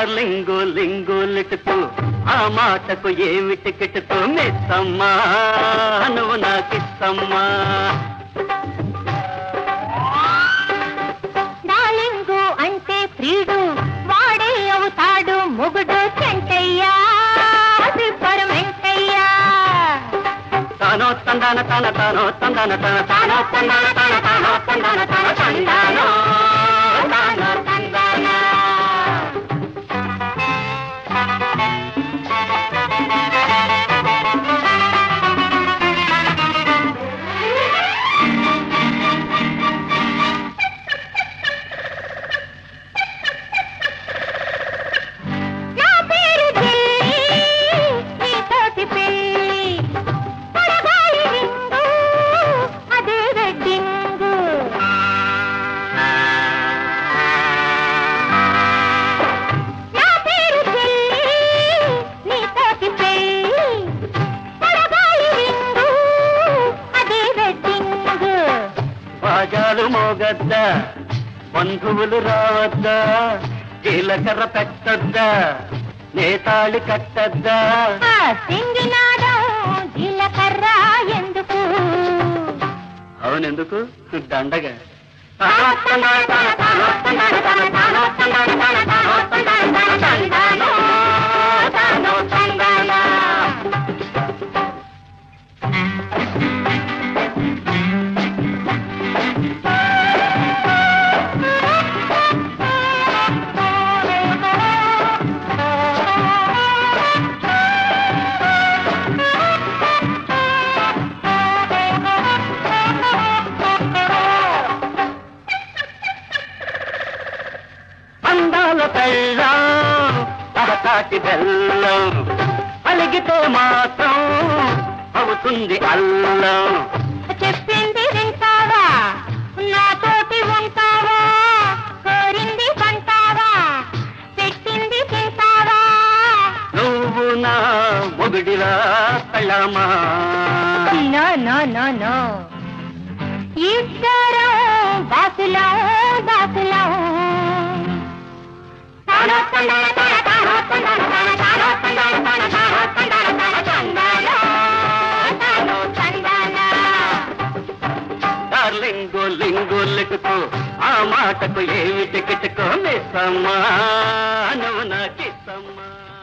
Darling లింగు లిటుతూ ఆ మాటకు ఏమిటి కిటుతూ మిస్సమ్మా నువ్వు నాకిస్తమ్మా. డార్లింగు అంటే ప్రియుడు వాడే అవుతాడు మొగుడు చెంటయ్యా వెంటయ్యా. తానో తందాన తన తానో తందాన తన తానో తందాన తన తానో తందాన తన తందానో తానో తందాన. బాజాలు మోగద్దా బంధువులు రావద్దా జీలకర్ర పెట్టద్దా నేతాళి కట్టద్దా. జీలకర్ర ఎందుకు? అవునెందుకు దండగా. బెల్లం తహతాటి బెల్లం అలిగితే మాత్రం అవుతుంది అల్లం. చెప్పింది వింటావా నాతోటి ఉంటావా కోరింది పంటావా పెట్టింది తింటావా. నువ్వు నా మొగుడిలా పెళ్ళామా. నో నో నో నో ఇద్దరం బాసులం బాసులం. డార్లింగు లింగు లిటుతూ ఆ మాటకు ఏమిటి కిటుకో మిస్సమ్మా నువ్వు నాకిస్తమ్మా.